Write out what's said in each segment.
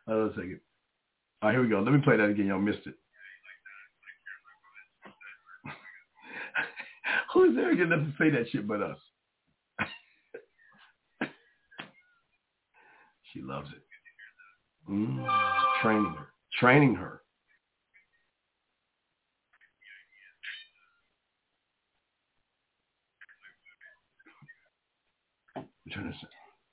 Hold on a second. All right, here we go. Let me play that again. Y'all missed it. Who's there getting enough to say that shit but us? She loves it. Training her. Turn this.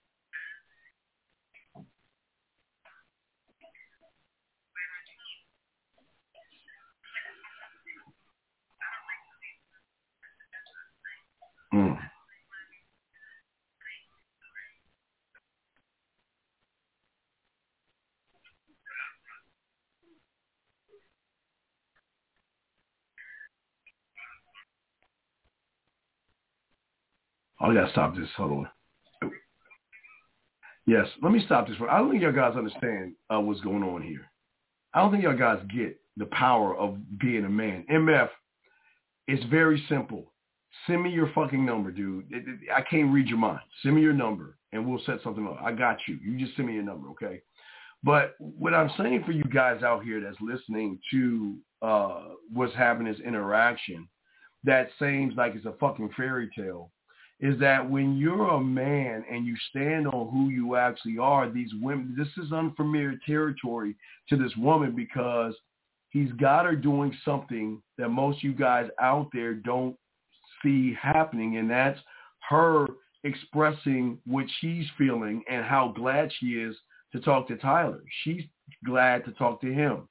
I gotta stop this. Hold on. Yes, let me stop this. I don't think y'all guys understand what's going on here. I don't think y'all guys get the power of being a man. MF, it's very simple. Send me your fucking number, dude. I can't read your mind. Send me your number, and we'll set something up. I got you. You just send me your number, okay? But what I'm saying for you guys out here that's listening to what's happening, this interaction, that seems like it's a fucking fairy tale, is that when you're a man and you stand on who you actually are, these women, this is unfamiliar territory to this woman because he's got her doing something that most of you guys out there don't see happening, and that's her expressing what she's feeling and how glad she is to talk to Tyler. She's glad to talk to him.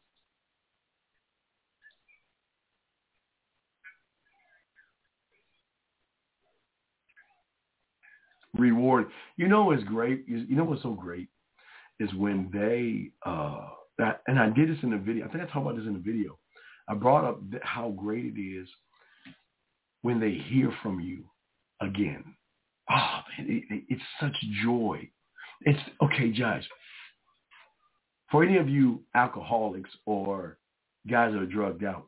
Reward. You know what's great? You know what's so great is when they, and I did this in the video. I think I talked about this in the video. I brought up how great it is when they hear from you again. Oh, man, it's such joy. It's, okay, Josh, for any of you alcoholics or guys that are drugged out,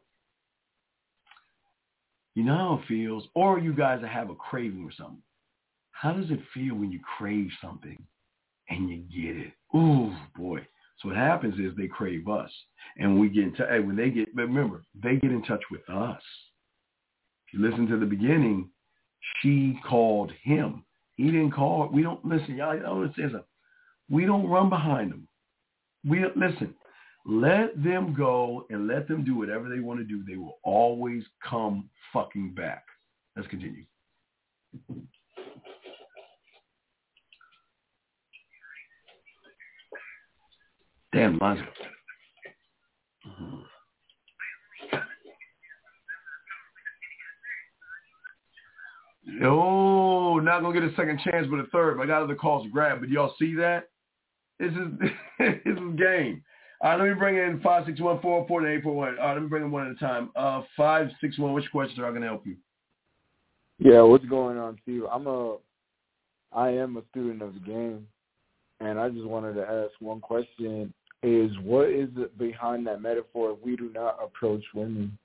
you know how it feels, or you guys that have a craving or something. How does it feel when you crave something and you get it? Ooh, boy. So what happens is they crave us. And we get in touch. When they get, remember, they get in touch with us. If you listen to the beginning, she called him. He didn't call. We don't, listen, y'all don't understand something. We don't run behind them. Listen, let them go and let them do whatever they want to do. They will always come fucking back. Let's continue. Damn, lines up. Oh, not going to get a second chance, but a third. I got other calls to grab, but y'all see that? This is game. All right, let me bring in 561-448-41. All right, let me bring in one at a time. 561, which questions are going to help you? Yeah, what's going on, Steve? I am a student of the game, and I just wanted to ask one question. Is what is it behind that metaphor, we do not approach women?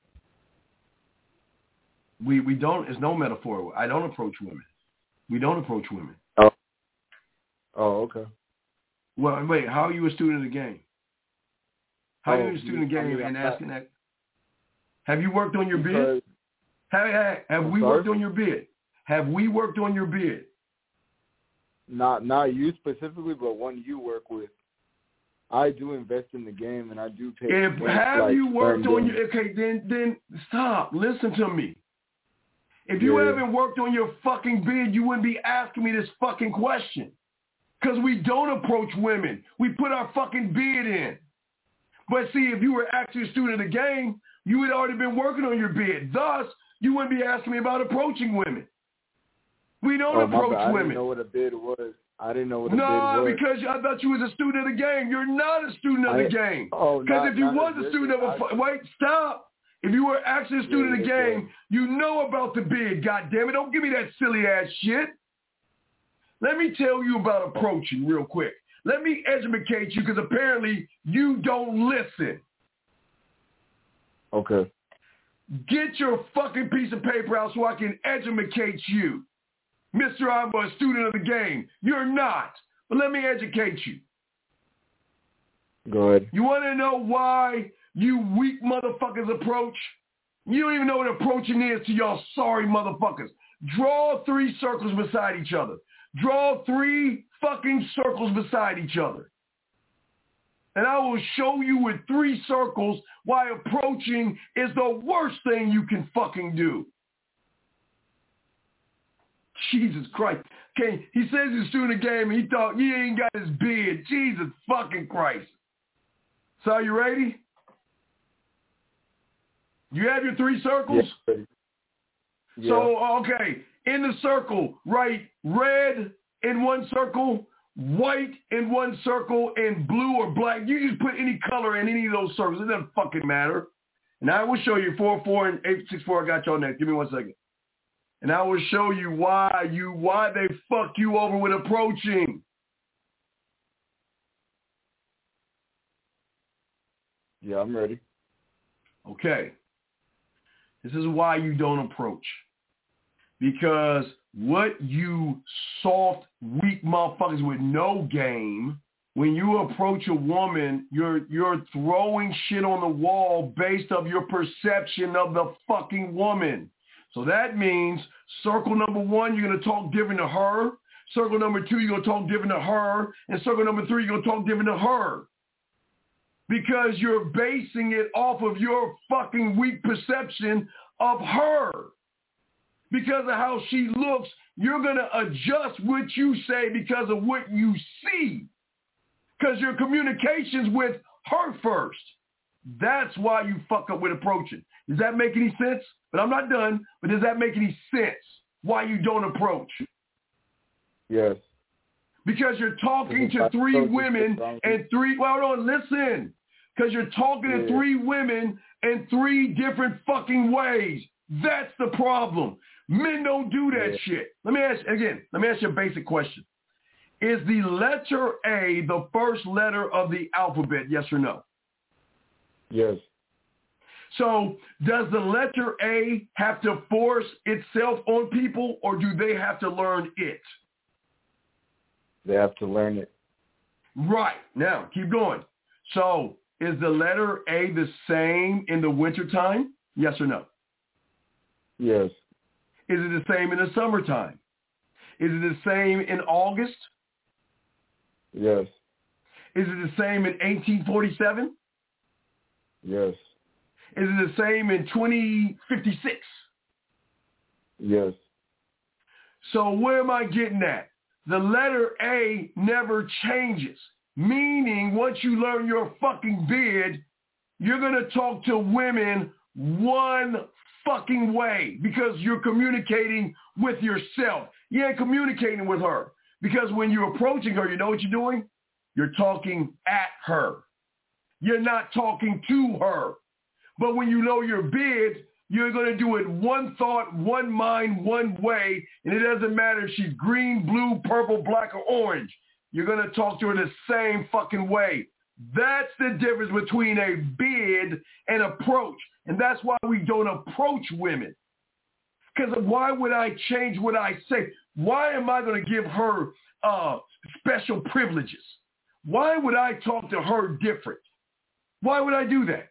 We don't. It's no metaphor. I don't approach women. We don't approach women. Oh, okay. Well, wait, how are you a student of the game? How are you a student of the game and asking that? Have you worked on your bid? Have we worked on your bid? Have we worked on your bid? Not you specifically, but one you work with. I do invest in the game, and I do take. Have you worked on your? Okay, then stop. Listen to me. If you haven't worked on your fucking bid, you wouldn't be asking me this fucking question. Because we don't approach women. We put our fucking bid in. But see, if you were actually a student of the game, you had already been working on your bid. Thus, you wouldn't be asking me about approaching women. We don't approach women. I didn't know what a bid was. I didn't know what a bid was. No, because I thought you was a student of the game. You're not a student of the game. Because if you was a student of wait, stop. If you were actually a student of the game, you know about the bid, goddammit. Don't give me that silly ass shit. Let me tell you about approaching real quick. Let me educate you because apparently you don't listen. Okay. Get your fucking piece of paper out so I can educate you. Mr. I'm a student of the game. You're not. But let me educate you. Go ahead. You want to know why you weak motherfuckers approach? You don't even know what approaching is to y'all sorry motherfuckers. Draw 3 circles beside each other. Draw 3 fucking circles beside each other. And I will show you with 3 circles why approaching is the worst thing you can fucking do. Jesus Christ. Okay, he says he's doing a game and he thought he ain't got his beard. Jesus fucking Christ. So are you ready? You have your 3 circles? Yeah. Yeah. So, okay, in the circle, write red in one circle, white in one circle, and blue or black. You just put any color in any of those circles. It doesn't fucking matter. And I will show you 4-4 and 8-6-4. I got y'all next. Give me 1 second. And I will show you why they fuck you over with approaching. Yeah, I'm ready. Okay. This is why you don't approach. Because what you soft, weak motherfuckers with no game, when you approach a woman, you're throwing shit on the wall based on your perception of the fucking woman. So that means circle number 1, you're going to talk different to her. Circle number 2, you're going to talk different to her. And circle number 3, you're going to talk different to her. Because you're basing it off of your fucking weak perception of her. Because of how she looks, you're going to adjust what you say because of what you see. Because your communication's with her first. That's why you fuck up with approaching. Does that make any sense? But I'm not done. But does that make any sense why you don't approach? Yes. Because you're talking to 3 women and 3, well, hold on, listen. Because you're talking to 3 women in 3 different fucking ways. That's the problem. Men don't do that shit. Let me ask you a basic question. Is the letter A the first letter of the alphabet, yes or no? Yes. So does the letter A have to force itself on people, or do they have to learn it? They have to learn it. Right. Now, keep going. So is the letter A the same in the wintertime? Yes or no? Yes. Is it the same in the summertime? Is it the same in August? Yes. Is it the same in 1847? Yes. Is it the same in 2056? Yes. So where am I getting at? The letter A never changes, meaning once you learn your fucking bid, you're going to talk to women one fucking way because you're communicating with yourself. You ain't communicating with her because when you're approaching her, you know what you're doing? You're talking at her. You're not talking to her. But when you know your bid, you're going to do it one thought, one mind, one way, and it doesn't matter if she's green, blue, purple, black, or orange. You're going to talk to her the same fucking way. That's the difference between a bid and approach. And that's why we don't approach women. Because why would I change what I say? Why am I going to give her special privileges? Why would I talk to her different? Why would I do that?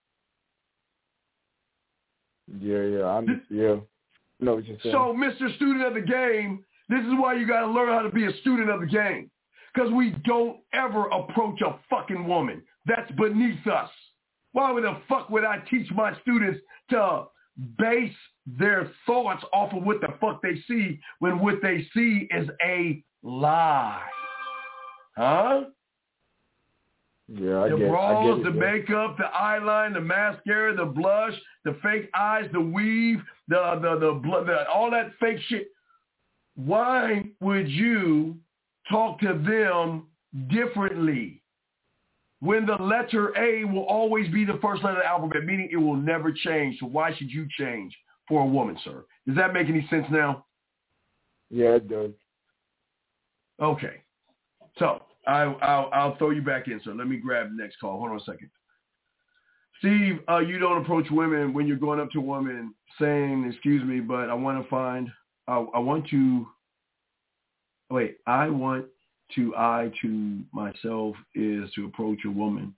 Yeah. No, what you're saying. So, Mr. Student of the Game, this is why you got to learn how to be a student of the game. Because we don't ever approach a fucking woman. That's beneath us. Why the fuck would I teach my students to base their thoughts off of what the fuck they see when what they see is a lie? Huh? Yeah, I the get it. bras, the makeup, the eyeliner, the mascara, the blush, the fake eyes, the weave, the all that fake shit. Why would you talk to them differently when the letter A will always be the first letter of the alphabet, meaning it will never change? So why should you change for a woman, sir? Does that make any sense now? Yeah, it does. Okay. So I'll throw you back in, sir. Let me grab the next call. Hold on a second. Steve, you don't approach women when you're going up to a woman saying, excuse me, but I want to myself is to approach a woman.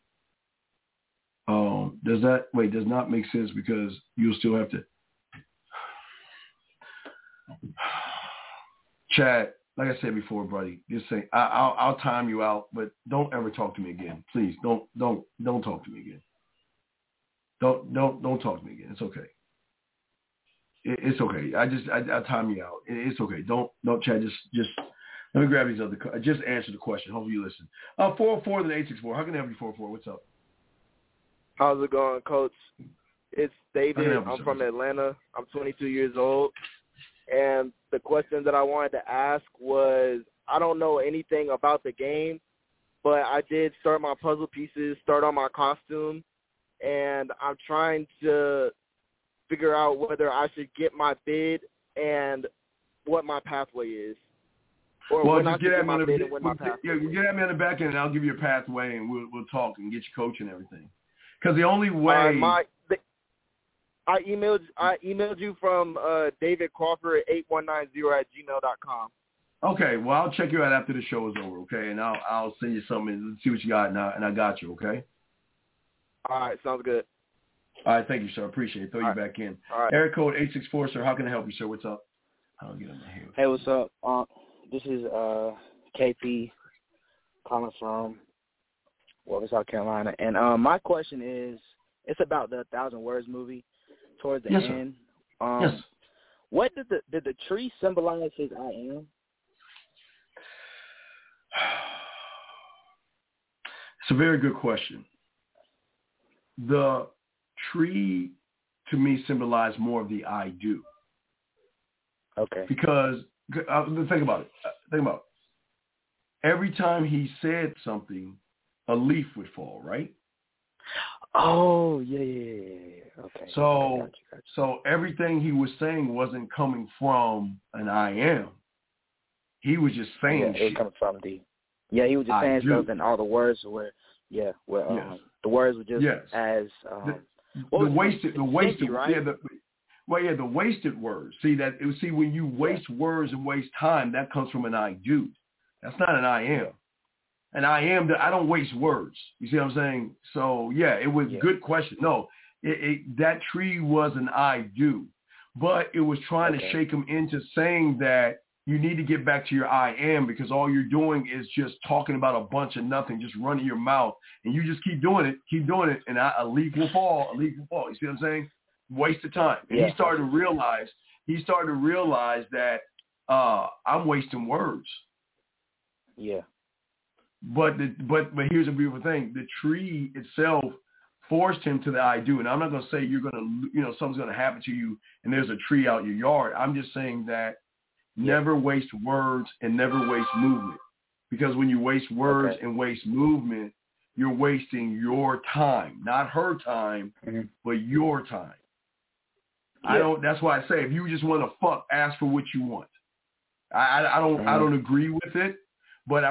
Does not make sense because you'll still have to. Chad, like I said before, buddy, just say I'll time you out, but don't ever talk to me again, please. Don't talk to me again. Don't talk to me again. It's okay. It's okay. I time you out. It's okay. Don't Chad. Just let me grab these other. Just answer the question. Hopefully you listen. 404 then 864. How can I help you? 404. What's up? How's it going, Coach? It's David. I'm from Atlanta. I'm 22 years old. And the question that I wanted to ask was, I don't know anything about the game, but I did start my puzzle pieces, start on my costume, and I'm trying to figure out whether I should get my bid and what my pathway is. Or well, when just I should get my bid and when my pathway is. Get at me on the back end, and I'll give you a pathway, and we'll talk and get you coach and everything. Because the only way I emailed you from David Crawford 8190@gmail.com. Okay, well I'll check you out after the show is over, okay, and I'll send you something and see what you got, and I got you, okay. All right, sounds good. All right, thank you, sir. Appreciate it. Throw you back in. All right. Area code 864, sir. How can I help you, sir? What's up? I'll get on my hair. Hey, what's up? This is KP calling from South Carolina, and my question is, it's about the 1,000 Words movie. Towards the end, yes. What did the tree symbolize his I am? It's a very good question. The tree, to me, symbolized more of the I do. Okay. Because think about it. Every time he said something, a leaf would fall, right? Oh, yeah. Okay. So, Gotcha. So everything he was saying wasn't coming from an I am. He was just saying it was coming from the. Yeah, he was just saying stuff, and all the words were. Yeah, well, the words were just as. The wasted, right? yeah. The wasted words. See when you waste words and waste time, that comes from an I do. That's not an I am. And I am that I don't waste words. You see what I'm saying? So it was a good question. No, that tree was an I do, but it was trying to shake him into saying that you need to get back to your I am, because all you're doing is just talking about a bunch of nothing, just running your mouth, and you just keep doing it, and a leaf will fall. You see what I'm saying? Waste of time. And he started to realize that I'm wasting words. Yeah. But here's a beautiful thing. The tree itself forced him to the I do. And I'm not going to say something's going to happen to you and there's a tree out your yard. I'm just saying that never waste words and never waste movement. Because when you waste words and waste movement, you're wasting your time. Not her time, but your time. Yeah. That's why I say, if you just want to fuck, ask for what you want. I don't agree with it. But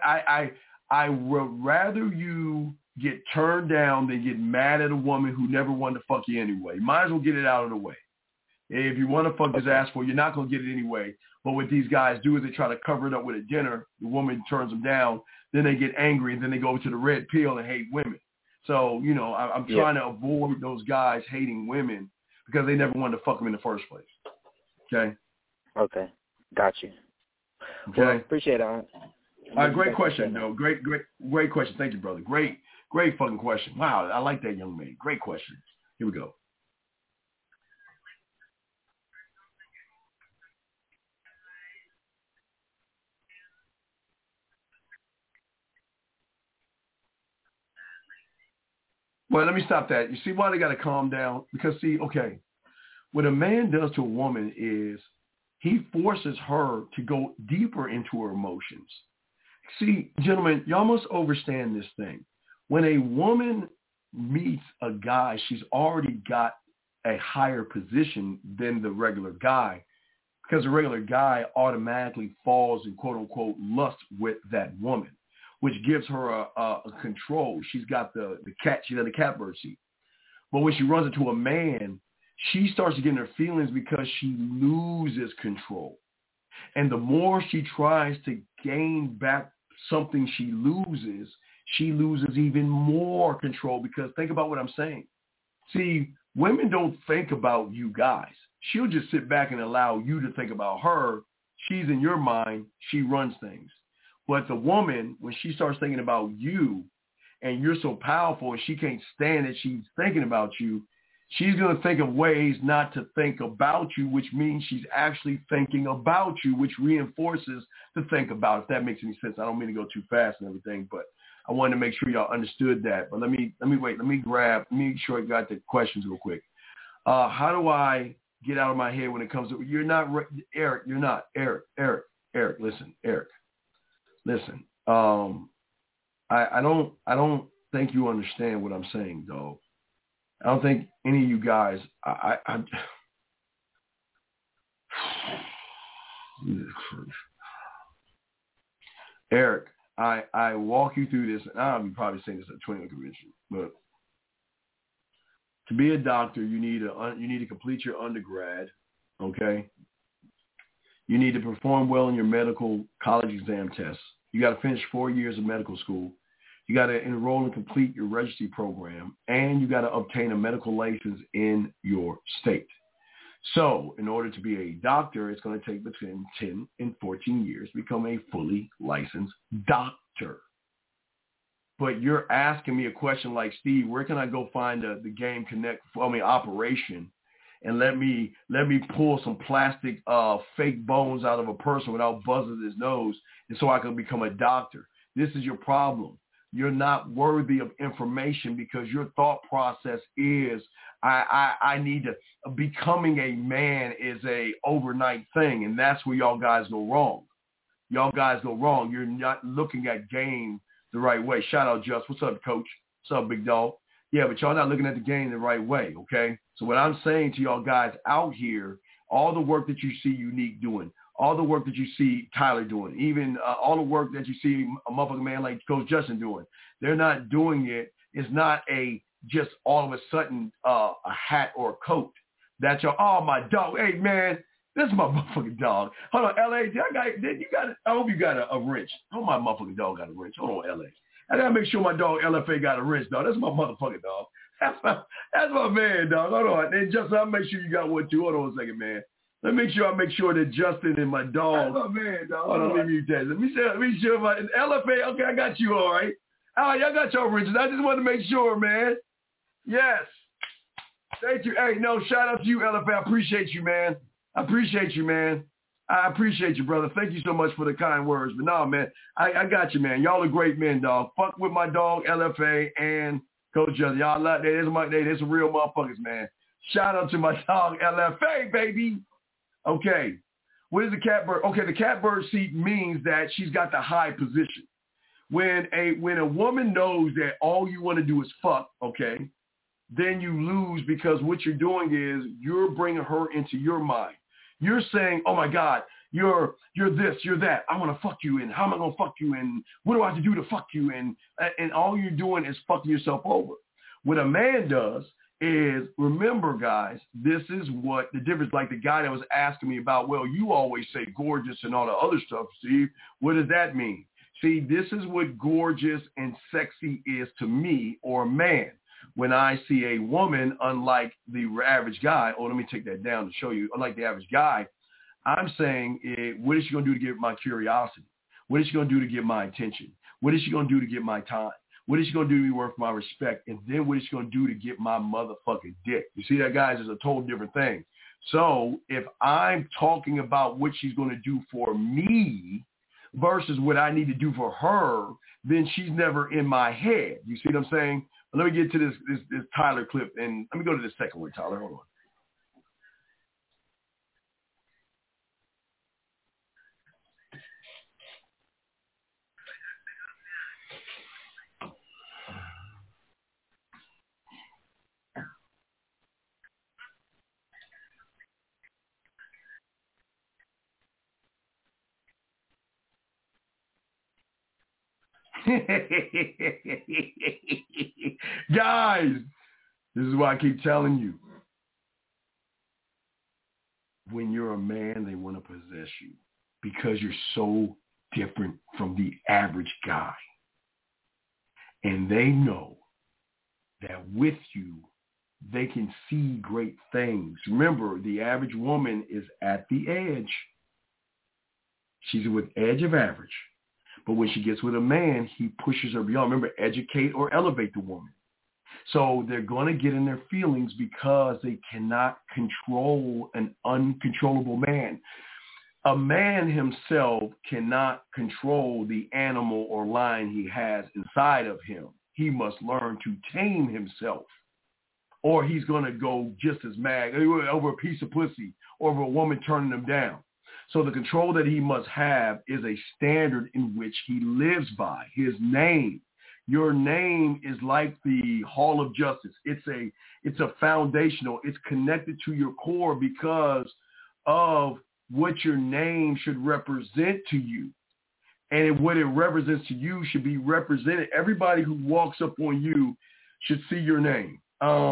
I would rather you get turned down than get mad at a woman who never wanted to fuck you anyway. Might as well get it out of the way. If you want to fuck, just ask for it. You're not going to get it anyway. But what these guys do is they try to cover it up with a dinner. The woman turns them down. Then they get angry, and then they go to the red pill and hate women. So, I'm trying to avoid those guys hating women because they never wanted to fuck them in the first place. Okay? Okay. Got you. Okay. Well, appreciate it. All right, great question, though. Great question. Thank you, brother. Great fucking question. Wow, I like that, young man. Great question. Here we go. Well, let me stop that. You see why they got to calm down? Because, what a man does to a woman is he forces her to go deeper into her emotions. See, gentlemen, y'all must understand this thing. When a woman meets a guy, she's already got a higher position than the regular guy, because the regular guy automatically falls in quote-unquote lust with that woman, which gives her a control. She's got the catbird seat. But when she runs into a man, she starts to get in her feelings because she loses control. And the more she tries to gain back something she loses even more control, because think about what I'm saying. See, women don't think about you guys. She'll just sit back and allow you to think about her. She's in your mind. She runs things. But the woman, when she starts thinking about you and you're so powerful and she can't stand that she's thinking about you, she's going to think of ways not to think about you, which means she's actually thinking about you, which reinforces the think about, if that makes any sense. I don't mean to go too fast and everything, but I wanted to make sure y'all understood that. But let me make sure I got the questions real quick. How do I get out of my head when it comes to, you're not, Eric, you're not, Eric, listen, Eric, listen. I don't think you understand what I'm saying, though. I don't think any of you guys, Eric, I walk you through this, and I'll be probably saying this at 21 convention, but to be a doctor, you need to complete your undergrad, okay? You need to perform well in your medical college exam tests. You got to finish 4 years of medical school. You got to enroll and complete your registry program, and you got to obtain a medical license in your state. So in order to be a doctor, it's going to take between 10 and 14 years to become a fully licensed doctor. But you're asking me a question like, Steve, where can I go find the Game Connect, operation, and let me pull some plastic fake bones out of a person without buzzing his nose, and so I can become a doctor? This is your problem. You're not worthy of information because your thought process is, I need to, becoming a man is a overnight thing, and that's where y'all guys go wrong. Y'all guys go wrong. You're not looking at game the right way. Shout out, Just. What's up, Coach? What's up, big dog? Yeah, but y'all not looking at the game the right way, okay? So what I'm saying to y'all guys out here, all the work that you see Unique doing, all the work that you see Tyler doing, even all the work that you see a motherfucking man like Coach Justin doing, they're not doing it. It's not just all of a sudden a hat or a coat. That's my dog. Hey, man, this is my motherfucking dog. Hold on, L.A., I hope you got a wrench. I hope my motherfucking dog got a wrench. Hold on, L.A. I got to make sure my dog LFA got a wrench, dog. That's my motherfucking dog. That's my man, dog. Hold on. And Justin, I'll make sure you got one, too. Hold on a second, man. Let me make sure that Justin and my dog. That's my man, dog. Hold on, let me tell you. Let me sure my LFA. Okay, I got you, all right. All right, y'all got your wrenches. I just wanted to make sure, man. Yes. Thank you. Hey, no, shout out to you, LFA. I appreciate you, man. I appreciate you, brother. Thank you so much for the kind words. But no, man, I got you, man. Y'all are great men, dog. Fuck with my dog, LFA, and Coach Justin. Y'all like that. There's some real motherfuckers, man. Shout out to my dog, LFA, baby. Okay. What is the catbird? Okay, the catbird seat means that she's got the high position. When a woman knows that all you want to do is fuck, okay, then you lose, because what you're doing is you're bringing her into your mind. You're saying, oh, my God, you're this, you're that. I want to fuck you, and how am I going to fuck you, and what do I have to do to fuck you? And all you're doing is fucking yourself over. What a man does is, remember, guys, this is what the difference, like the guy that was asking me about, well, you always say gorgeous and all the other stuff, Steve. What does that mean? See, this is what gorgeous and sexy is to me, or a man. When I see a woman, unlike the average guy, let me take that down to show you, unlike the average guy, I'm saying, what is she going to do to get my curiosity? What is she going to do to get my attention? What is she going to do to get my time? What is she going to do to be worth my respect? And then what is she going to do to get my motherfucking dick? You see that, guys, is a total different thing. So if I'm talking about what she's going to do for me versus what I need to do for her, then she's never in my head. You see what I'm saying? Let me get to this Tyler clip, and let me go to the second one, Tyler. Hold on. Guys, this is why I keep telling you. When you're a man, they want to possess you because you're so different from the average guy. And they know that with you, they can see great things. Remember, the average woman is at the edge. She's with edge of average. But when she gets with a man, he pushes her beyond. Remember, educate or elevate the woman. So they're going to get in their feelings because they cannot control an uncontrollable man. A man himself cannot control the animal or lion he has inside of him. He must learn to tame himself, or he's going to go just as mad over a piece of pussy or over a woman turning him down. So the control that he must have is a standard in which he lives by, his name. Your name is like the Hall of Justice. It's a foundational. It's connected to your core because of what your name should represent to you. And what it represents to you should be represented. Everybody who walks up on you should see your name.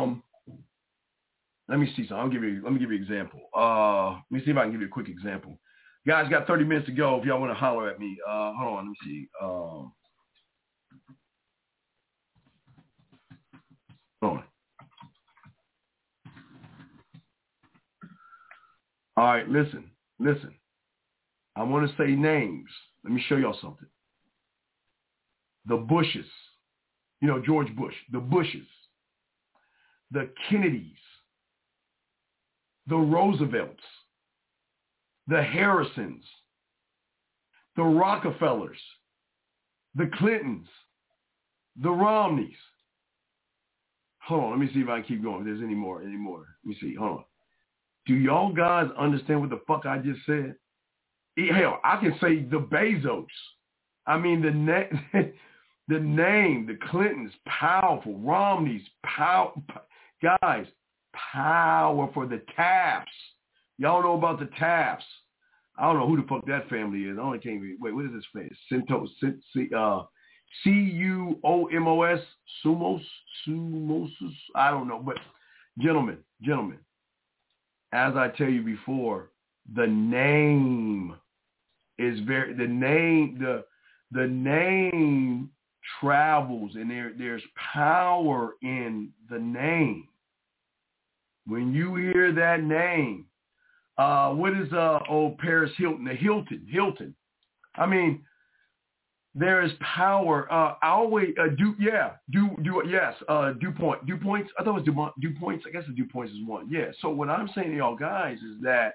Let me see something. Let me give you an example. Let me see if I can give you a quick example. Guys, got 30 minutes to go. If y'all want to holler at me, hold on. Let me see. Hold on. All right, listen. I want to say names. Let me show y'all something. The Bushes, George Bush, the Bushes, the Kennedys, the Roosevelts, the Harrisons, the Rockefellers, the Clintons, the Romneys. Hold on, let me see if I can keep going. If there's any more. Let me see. Hold on. Do y'all guys understand what the fuck I just said? Hell, I can say the Bezos. I mean, the name, the Clintons, powerful. Romneys, guys, power for the Tafts. Y'all know about the Tafts. I don't know who the fuck that family is. I only can't read. Wait, what is this face? C-U-O-M-O-S, Sumos, I don't know. But gentlemen, as I tell you before, the name is the name travels, and there's power in the name. When you hear that name, what is old Paris Hilton? The Hilton. I mean, there is power. I always DuPont. DuPoints. I thought it was DuPoints. I guess the DuPoints is one. Yeah. So what I'm saying to y'all guys is that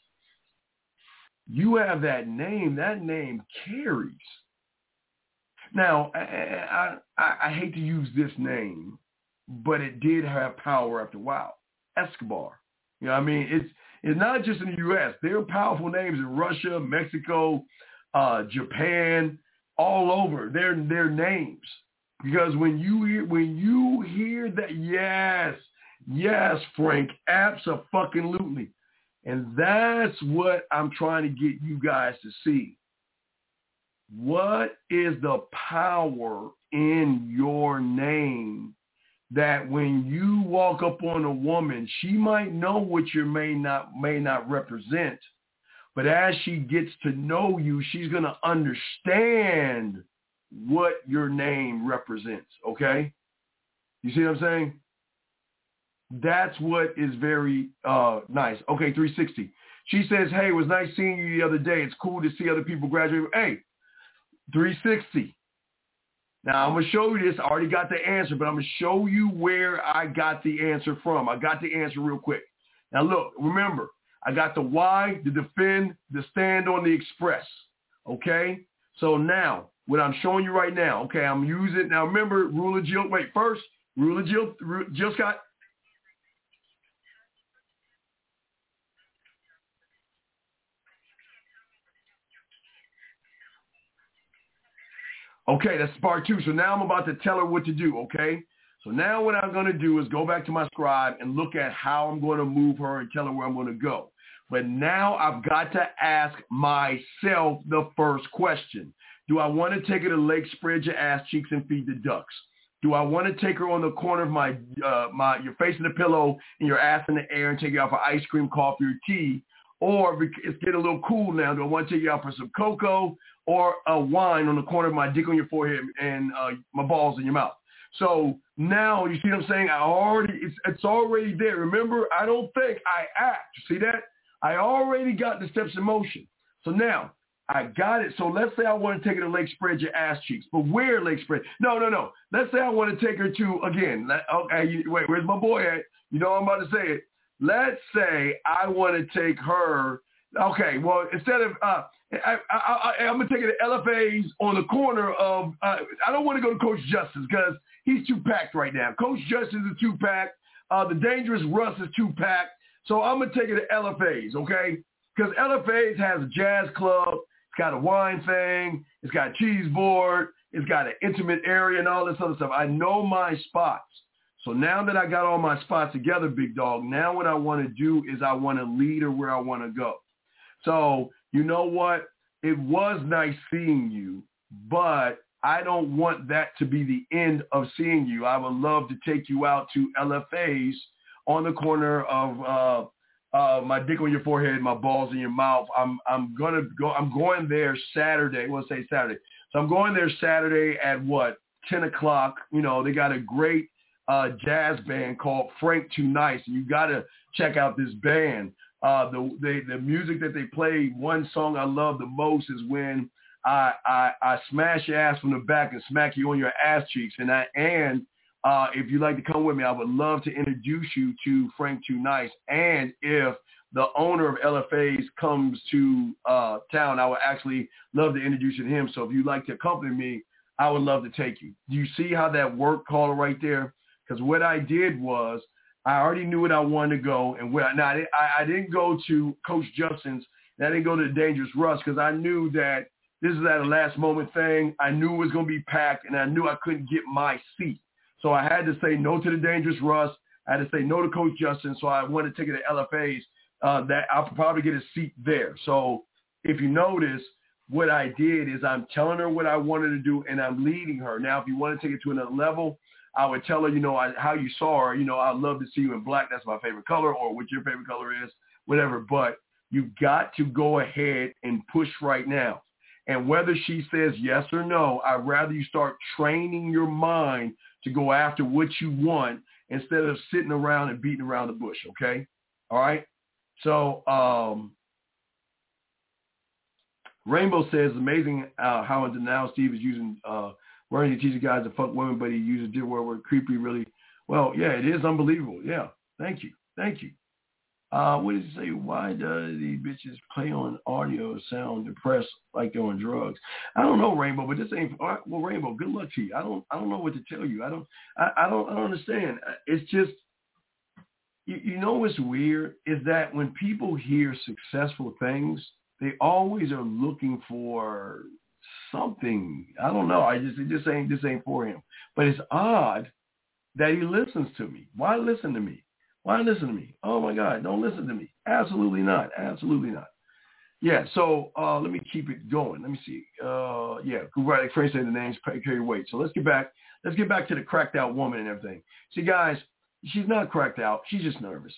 you have that name. That name carries. Now, I hate to use this name, but it did have power after a while. Escobar. You know what I mean? It's not just in the U.S. There are powerful names in Russia, Mexico, Japan, all over. They're names. Because when you hear that, yes, Frank, abso-fucking-lutely. And that's what I'm trying to get you guys to see. What is the power in your name that when you walk up on a woman, she might know what you may not represent, but as she gets to know you, she's going to understand what your name represents, okay? You see what I'm saying? That's what is very nice. Okay, 360. She says, hey, it was nice seeing you the other day. It's cool to see other people graduate. Hey, 360. Now, I'm going to show you this. I already got the answer, but I'm going to show you where I got the answer from. I got the answer real quick. Now, look, remember, I got the why, the defend, the stand on the express, okay? So now, what I'm showing you right now, okay, I'm using, now remember, rule of Jill, wait, first, rule of Jill Scott. Okay, that's part 2. So now I'm about to tell her what to do, okay? So now what I'm going to do is go back to my scribe and look at how I'm going to move her and tell her where I'm going to go. But now I've got to ask myself the first question. Do I want to take her to Lake, spread your ass cheeks, and feed the ducks? Do I want to take her on the corner of your face in the pillow and your ass in the air and take you out for ice cream, coffee, or tea? Or it's getting a little cool now. Do I want to take you out for some cocoa? or a wine on the corner of my dick on your forehead and my balls in your mouth. So now, you see what I'm saying? It's already there. Remember, I don't think, I act. See that? I already got the steps in motion. So now, I got it. So let's say I want to take her to Lake Spread Your Ass Cheeks. But where Lake Spread? No. Let's say I want to take her to, again, okay, wait, where's my boy at? You know I'm about to say it. Let's say I want to take her, okay, well, instead of, I'm going to take her to LFA's on the corner of, I don't want to go to Coach Justice because he's too packed right now. Coach Justice is too packed. The Dangerous Russ is too packed. So I'm going to take her to LFA's, okay? Because LFA's has a jazz club. It's got a wine thing. It's got a cheese board. It's got an intimate area and all this other stuff. I know my spots. So now that I got all my spots together, big dog, now what I want to do is I want to lead her where I want to go. So you know what? It was nice seeing you, but I don't want that to be the end of seeing you. I would love to take you out to LFA's on the corner of my dick on your forehead, my balls in your mouth. I'm going there Saturday. We'll say Saturday. So I'm going there Saturday at 10 o'clock. You know, they got a great jazz band called Frank Too Nice. You got to check out this band. The music that they play, one song I love the most is when I smash your ass from the back and smack you on your ass cheeks. And if you'd like to come with me, I would love to introduce you to Frank Too Nice. And if the owner of LFA's comes to town, I would actually love to introduce you to him. So if you'd like to accompany me, I would love to take you. Do you see how that worked, caller, right there? Because what I did was I already knew what I wanted to go. And I didn't go to Coach Justin's, and I didn't go to the Dangerous Russ because I knew that this is at a last moment thing. I knew it was going to be packed, and I knew I couldn't get my seat. So I had to say no to the Dangerous Russ. I had to say no to Coach Justin. So I wanted to take it to LFA's that I'll probably get a seat there. So if you notice, what I did is I'm telling her what I wanted to do, and I'm leading her. Now, if you want to take it to another level, I would tell her, how you saw her, I'd love to see you in black. That's my favorite color, or what your favorite color is, whatever. But you got to go ahead and push right now. And whether she says yes or no, I'd rather you start training your mind to go after what you want instead of sitting around and beating around the bush, okay? All right? So Rainbow says, amazing how now Steve is using words to teach guys to fuck women, but he uses a different word, creepy, really. Well, yeah, it is unbelievable. Yeah, thank you. What did he say? Why do these bitches play on audio sound depressed like they're on drugs? I don't know, Rainbow, but this ain't. Well, Rainbow, good luck to you. I don't know what to tell you. I don't understand. It's just, you know what's weird is that when people hear successful things, they always are looking for something. I don't know. This ain't for him. But it's odd that he listens to me. Why listen to me? Oh my God, don't listen to me. Absolutely not. Yeah, so let me keep it going. Let me see. Right, Frank said the names carry weight. So let's get back to the cracked out woman and everything. See, guys, she's not cracked out. She's just nervous.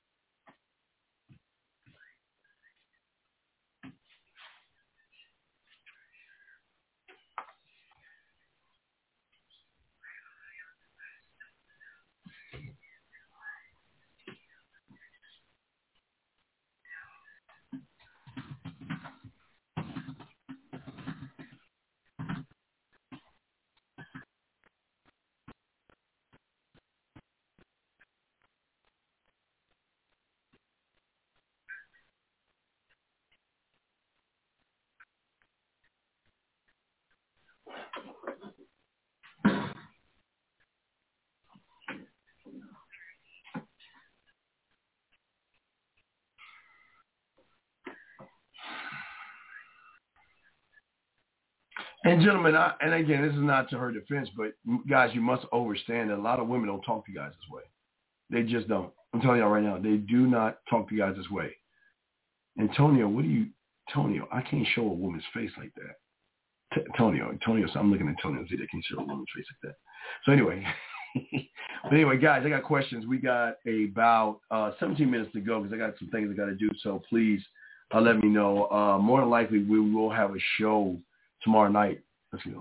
And gentlemen, and again, this is not to her defense, but guys, you must understand that a lot of women don't talk to guys this way. They just don't. I'm telling y'all right now, they do not talk to guys this way. Antonio, Antonio, I can't show a woman's face like that. Antonio, so I'm looking at Antonio and see they can show a woman's face like that. So anyway, guys, I got questions. We got about 17 minutes to go because I got some things I got to do. So please let me know. More than likely, we will have a show tomorrow night. Let's go.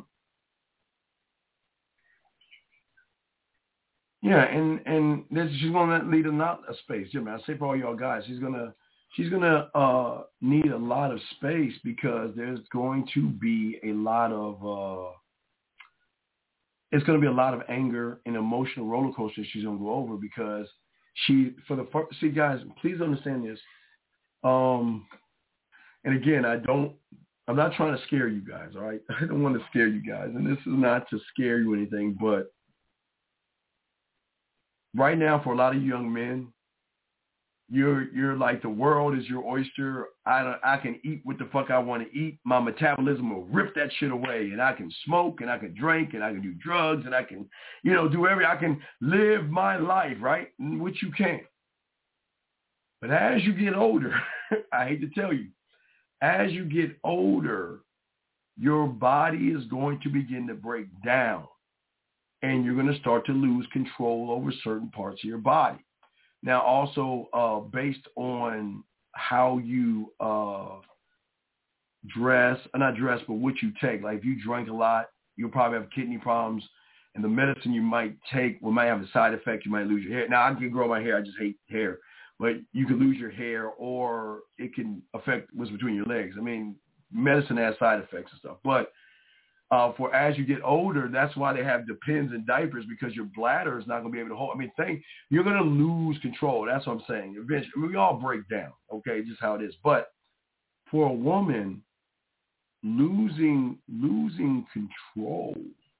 Yeah, and she's gonna lead a space. Jimmy, I say for all y'all guys, she's gonna need a lot of space because there's going to be a lot of it's going to be a lot of anger and emotional roller coaster she's going to go over because see guys, please understand this. And again, I'm not trying to scare you guys, all right? I don't want to scare you guys, and this is not to scare you or anything, but right now for a lot of young men, you're like the world is your oyster. I can eat what the fuck I want to eat. My metabolism will rip that shit away, and I can smoke, and I can drink, and I can do drugs, and I can, I can live my life, right? Which you can. But as you get older, I hate to tell you, as you get older, your body is going to begin to break down, and you're going to start to lose control over certain parts of your body. Now, also based on how you not dress, but what you take. Like if you drink a lot, you'll probably have kidney problems, and the medicine you might take might have a side effect. You might lose your hair. Now, I can grow my hair. I just hate hair. But you can lose your hair, or it can affect what's between your legs. I mean, medicine has side effects and stuff. But for as you get older, that's why they have Depends and diapers, because your bladder is not going to be able to hold. I mean, you're going to lose control. That's what I'm saying. Eventually, we all break down, okay, just how it is. But for a woman, losing control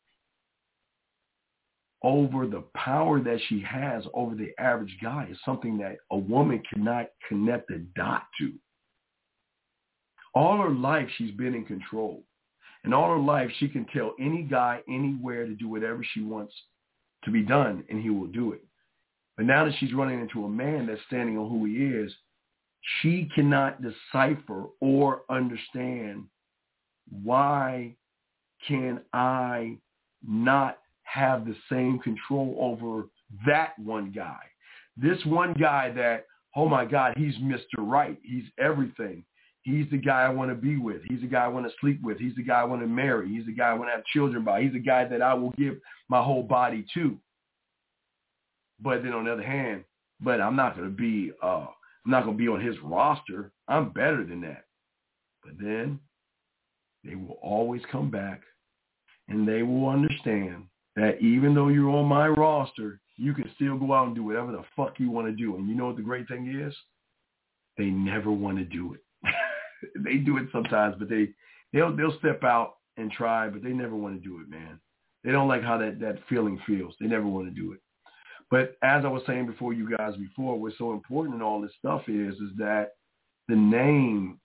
over the power that she has over the average guy is something that a woman cannot connect a dot to. All her life, she's been in control. And all her life, she can tell any guy anywhere to do whatever she wants to be done, and he will do it. But now that she's running into a man that's standing on who he is, she cannot decipher or understand, why can I not have the same control over that one guy? This one guy that, oh my God, he's Mr. Right. He's everything. He's the guy I want to be with. He's the guy I want to sleep with. He's the guy I want to marry. He's the guy I want to have children by. He's the guy that I will give my whole body to. But then on the other hand, I'm not going to be on his roster. I'm better than that. But then they will always come back, and they will understand that even though you're on my roster, you can still go out and do whatever the fuck you want to do. And you know what the great thing is? They never want to do it. They do it sometimes, but they'll step out and try, but they never want to do it, man. They don't like how that feeling feels. They never want to do it. But as I was saying before, what's so important in all this stuff is that the name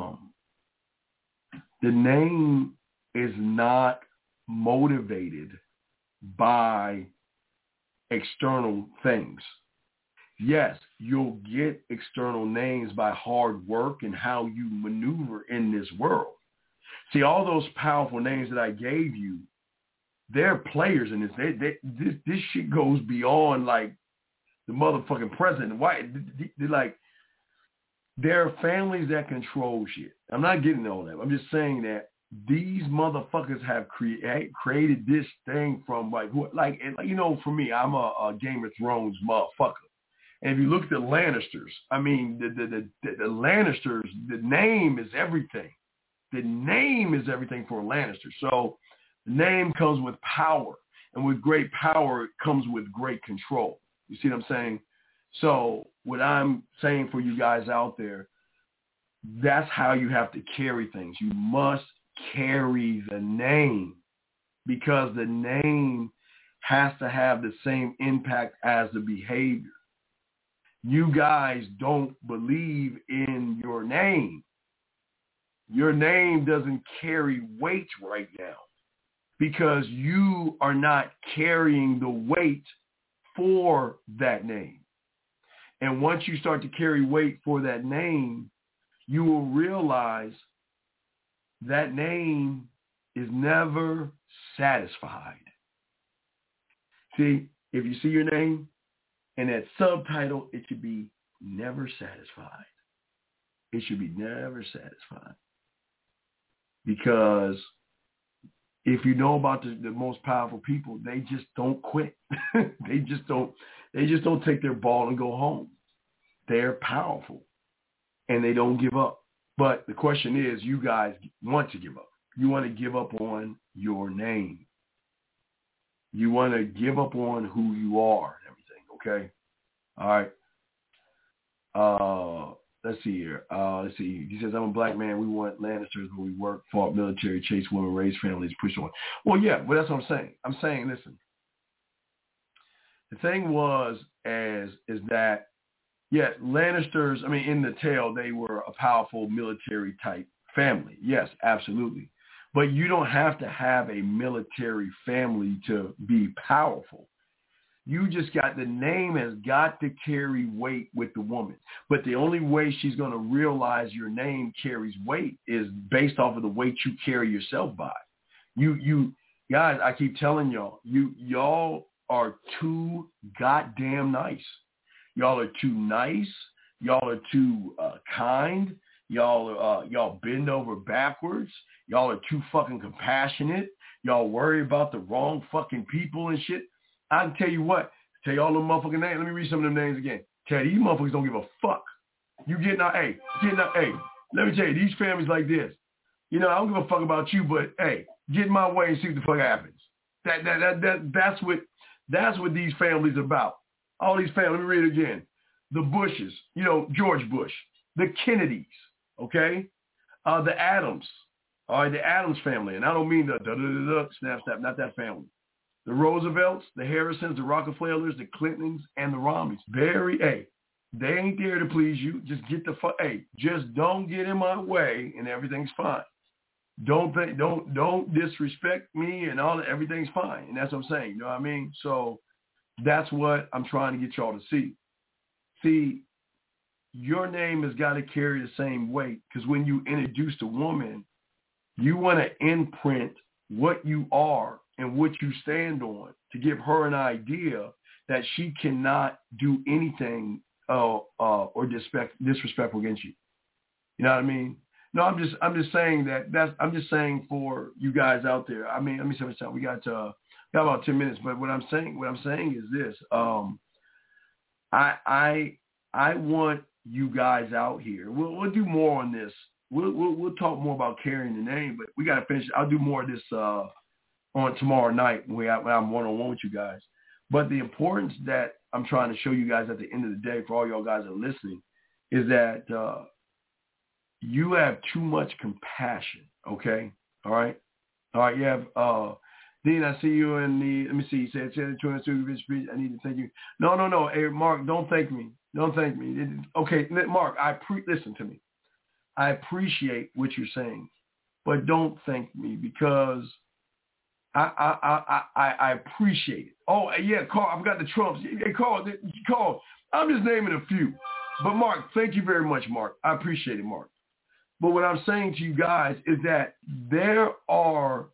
is not motivated by external things. Yes, you'll get external names by hard work and how you maneuver in this world. See, all those powerful names that I gave you, they're players in this. This shit goes beyond like the motherfucking president. Why? They're like, there are families that control shit. I'm not getting all that. I'm just saying that these motherfuckers have created this thing from for me, I'm a Game of Thrones motherfucker. And if you look at the Lannisters, I mean, the Lannisters, the name is everything. The name is everything for a Lannister. So the name comes with power. And with great power, it comes with great control. You see what I'm saying? So what I'm saying for you guys out there, that's how you have to carry things. You must carry the name, because the name has to have the same impact as the behavior. You guys don't believe in your name. Your name doesn't carry weight right now because you are not carrying the weight for that name. And once you start to carry weight for that name, you will realize that name is never satisfied. See, if you see your name, and that subtitle, it should be never satisfied. It should be never satisfied. Because if you know about the most powerful people, they just don't quit. They just don't take their ball and go home. They're powerful and they don't give up. But the question is, you guys want to give up. You want to give up on your name. You want to give up on who you are and everything, okay? All right. Let's see here. Let's see. He says, I'm a black man. We want Lannisters where we work, fought military, chase women, raise families, push on. Well, yeah, but that's what I'm saying. I'm saying, listen, the thing is that, yeah, Lannisters, I mean, in the tale, they were a powerful military type family. Yes, absolutely. But you don't have to have a military family to be powerful. You just got, the name has got to carry weight with the woman. But the only way she's going to realize your name carries weight is based off of the weight you carry yourself by. You guys, I keep telling y'all are too goddamn nice. Y'all are too nice. Y'all are too kind. Y'all bend over backwards. Y'all are too fucking compassionate. Y'all worry about the wrong fucking people and shit. I can tell you what, tell you all them motherfucking names. Let me read some of them names again. Tell you, these motherfuckers don't give a fuck. You getting out, hey, let me tell you, these families like this. You know, I don't give a fuck about you, but hey, get in my way and see what the fuck happens. That's what these families are about. All these families, let me read it again. The Bushes, you know, George Bush, the Kennedys, okay? The Adams, all right, the Adams family. And I don't mean the snap, not that family. The Roosevelts, the Harrisons, the Rockefellers, the Clintons, and the Romneys. They ain't there to please you. Just get the fuck, just don't get in my way and everything's fine. Don't disrespect me and all that, everything's fine. And that's what I'm saying, you know what I mean? So that's what I'm trying to get y'all to see. See, your name has got to carry the same weight, because when you introduce a woman, you want to imprint what you are and what you stand on to give her an idea that she cannot do anything or disrespectful against you. You know what I mean? No, I'm just saying I'm just saying for you guys out there. I mean, let me say what's up. We got about 10 minutes, but what I'm saying is this. I want you guys out here. We'll do more on this. We'll talk more about carrying the name, but we got to finish. I'll do more of this on tomorrow night when I'm one-on-one with you guys. But the importance that I'm trying to show you guys at the end of the day, for all y'all guys that are listening, is that you have too much compassion, okay? All right? You have, Dean, I see you in the, let me see, you said, I need to thank you. No. Hey, Mark, don't thank me. Don't thank me. Okay, Mark, listen to me. I appreciate what you're saying, but don't thank me, because I appreciate it. Oh, yeah, Carl, I've got the Trumps. Hey, Carl, I'm just naming a few. But, Mark, thank you very much, Mark. I appreciate it, Mark. But what I'm saying to you guys is that there are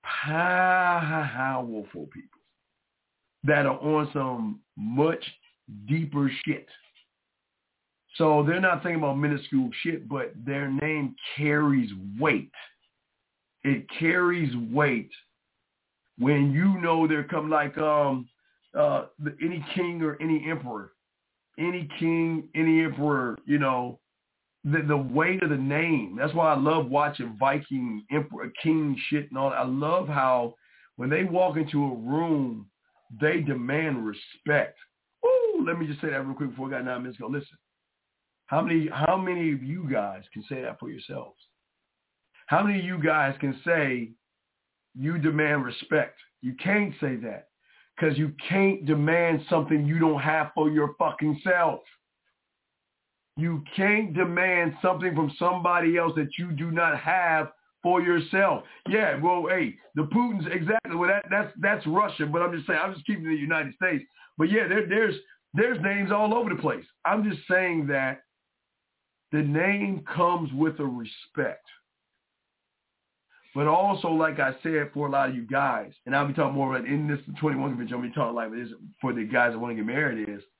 powerful people that are on some much deeper shit. So they're not thinking about minuscule shit, but their name carries weight. It carries weight when you know they're coming, like any king or any emperor. Any king, any emperor, you know, the weight of the name. That's why I love watching Viking emperor, king shit and all that. I love how when they walk into a room, they demand respect. Ooh, let me just say that real quick before we got 9 minutes to go. Listen, how many of you guys can say that for yourselves? How many of you guys can say you demand respect? You can't say that, because you can't demand something you don't have for your fucking self. You can't demand something from somebody else that you do not have for yourself. Yeah, well, hey, the Putins, exactly. Well, that's Russia, but I'm just saying, I'm just keeping it in the United States. But yeah, there's names all over the place. I'm just saying that the name comes with a respect. But also, like I said, for a lot of you guys, and I'll be talking more about in this 21 convention, I'll be talking like this for the guys that want to get married is,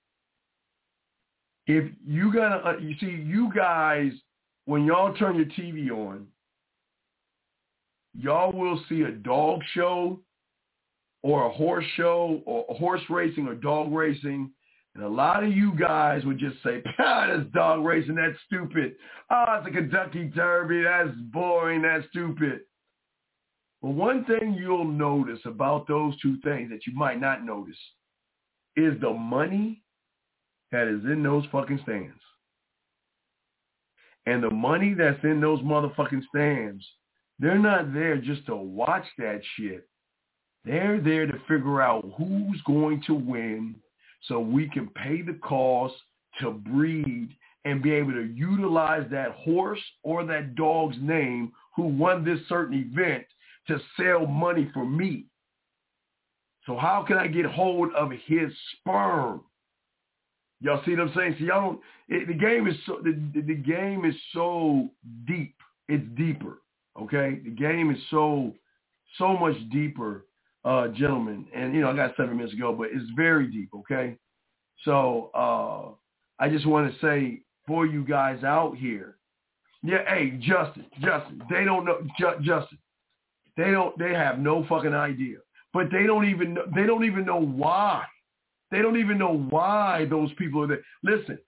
if you gotta, you see, you guys, when y'all turn your TV on, y'all will see a dog show or a horse show or horse racing or dog racing, and a lot of you guys would just say, that's dog racing, that's stupid. It's a Kentucky Derby, that's boring, that's stupid. Well, one thing you'll notice about those two things that you might not notice is the money that is in those fucking stands. And the money that's in those motherfucking stands, they're not there just to watch that shit. They're there to figure out who's going to win so we can pay the cost to breed and be able to utilize that horse or that dog's name who won this certain event to sell money for me. So how can I get hold of his sperm? Y'all see what I'm saying? See, y'all don't. The game is so deep. It's deeper. Okay, the game is so much deeper, gentlemen. And I got 7 minutes to go, but it's very deep. Okay, so I just want to say for you guys out here, yeah. Hey, Justin, they don't know. Justin, they have no fucking idea. But they don't even know why. They don't even know why those people are there. Listen,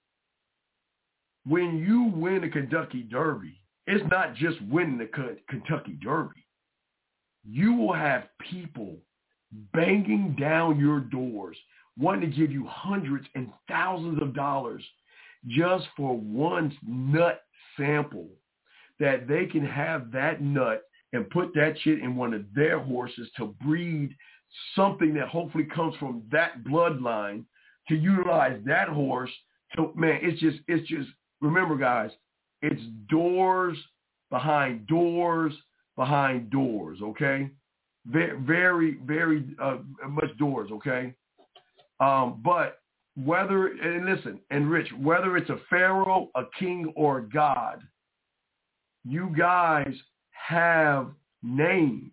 when you win a Kentucky Derby, it's not just winning the Kentucky Derby. You will have people banging down your doors, wanting to give you hundreds and thousands of dollars just for one nut sample, that they can have that nut and put that shit in one of their horses to breed something that hopefully comes from that bloodline, to utilize that horse. So, man, it's just, remember, guys, it's doors behind doors behind doors, okay? Very, very much doors, okay? But whether, and listen, and Rich, whether it's a pharaoh, a king, or a god, you guys have names.